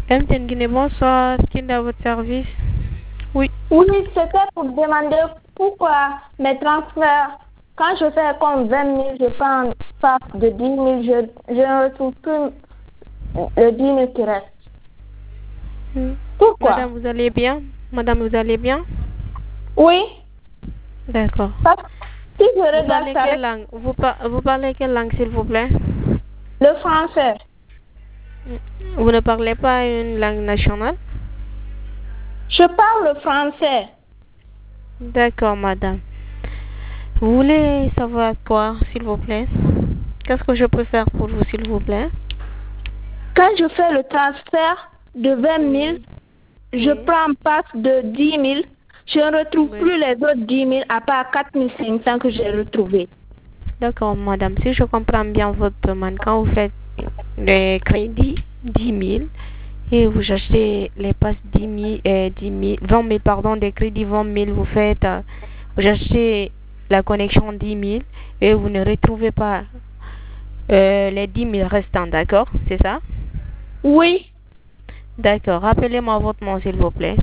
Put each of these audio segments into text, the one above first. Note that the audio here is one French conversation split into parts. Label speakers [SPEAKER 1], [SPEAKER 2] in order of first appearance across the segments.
[SPEAKER 1] MTN Guinée, bonsoir. Qui est à votre service? Oui.
[SPEAKER 2] Oui, c'était pour demander pourquoi mes transferts, quand je fais comme 20 000, je prends pas de 10 000, je ne retrouve plus le 10 000 qui reste. Pourquoi?
[SPEAKER 1] Madame, vous allez bien? Madame, vous allez bien?
[SPEAKER 2] Oui.
[SPEAKER 1] D'accord.
[SPEAKER 2] Parce que si je
[SPEAKER 1] Vous
[SPEAKER 2] regarde
[SPEAKER 1] parlez
[SPEAKER 2] ça,
[SPEAKER 1] quelle langue? Vous parlez quelle langue, s'il vous plaît?
[SPEAKER 2] le français,
[SPEAKER 1] Vous ne parlez pas une langue nationale?
[SPEAKER 2] je parle le français.
[SPEAKER 1] D'accord, madame. Vous voulez savoir quoi, s'il vous plaît? Qu'est-ce que je peux faire pour vous, s'il vous plaît?
[SPEAKER 2] Quand je fais le transfert de 20 000, je prends pas de 10 000. Je ne retrouve plus les autres 10 000 à part 4 500 que j'ai retrouvés.
[SPEAKER 1] D'accord, madame. Si je comprends bien votre demande, quand vous faites les crédits 10 000 et vous achetez les passes 20 000, pardon, des crédits 20 000, vous achetez la connexion 10 000 et vous ne retrouvez pas les 10 000 restants, d'accord? C'est ça?
[SPEAKER 2] Oui.
[SPEAKER 1] D'accord. Rappelez-moi votre nom, s'il vous plaît.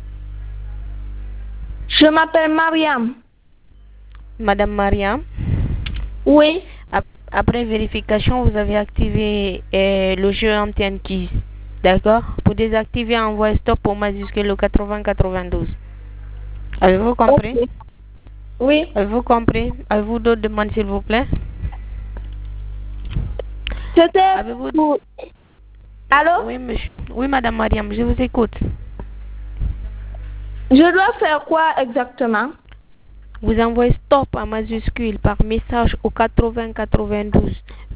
[SPEAKER 2] Je m'appelle Mariam.
[SPEAKER 1] Madame Mariam?
[SPEAKER 2] Oui.
[SPEAKER 1] Après vérification, vous avez activé le jeu MTN Keys. D'accord? Pour désactiver, envoyez stop au majuscule 8092. Avez-vous compris?
[SPEAKER 2] Okay. Oui.
[SPEAKER 1] Avez-vous compris? Avez-vous d'autres demandes, s'il vous plaît?
[SPEAKER 2] C'était
[SPEAKER 1] Avez-vous...
[SPEAKER 2] pour... Allô?
[SPEAKER 1] Oui, monsieur. Oui, madame Mariam, je vous écoute.
[SPEAKER 2] Je dois faire quoi exactement?
[SPEAKER 1] Vous envoyez stop en majuscule par message au 8092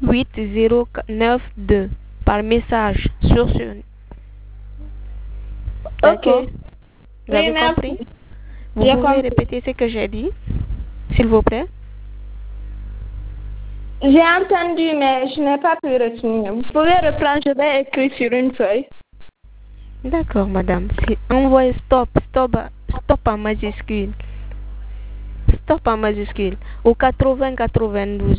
[SPEAKER 1] 8092 par message sur ce.
[SPEAKER 2] Ok.
[SPEAKER 1] Vous avez compris? Vous pouvez répéter ce que j'ai dit, s'il vous plaît?
[SPEAKER 2] J'ai entendu, mais je n'ai pas pu retenir. Vous pouvez reprendre, je vais écrire sur une feuille.
[SPEAKER 1] D'accord, madame. Envoyez stop en majuscule. Stop en majuscule au 8092.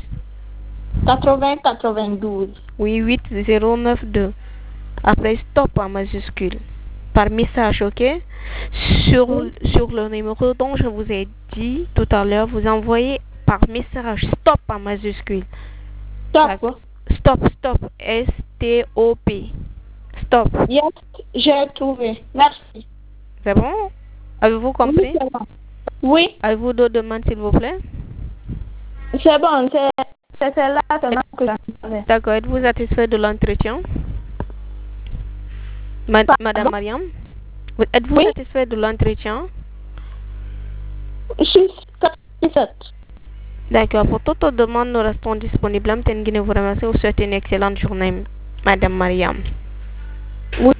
[SPEAKER 2] 8092.
[SPEAKER 1] Oui, 8092. Après stop en majuscule. Par message, ok? Sur le numéro dont je vous ai dit tout à l'heure, vous envoyez par message stop en majuscule.
[SPEAKER 2] Stop.
[SPEAKER 1] Stop. S-T-O-P. Stop.
[SPEAKER 2] Yes, j'ai trouvé. Merci.
[SPEAKER 1] C'est bon? Avez-vous compris?
[SPEAKER 2] Oui, c'est bon. Oui.
[SPEAKER 1] Avez-vous d'autres demandes, s'il vous plaît?
[SPEAKER 2] C'est bon, c'est celle-là seulement que j'avais.
[SPEAKER 1] D'accord. Êtes-vous satisfait de l'entretien? Madame Mariam? Êtes-vous satisfait de l'entretien?
[SPEAKER 2] Je suis satisfaite.
[SPEAKER 1] D'accord. Pour toute autre demande, nous restons disponibles. MTN Guinée vous remercie. Vous souhaite une excellente journée, Madame Mariam.
[SPEAKER 2] Oui.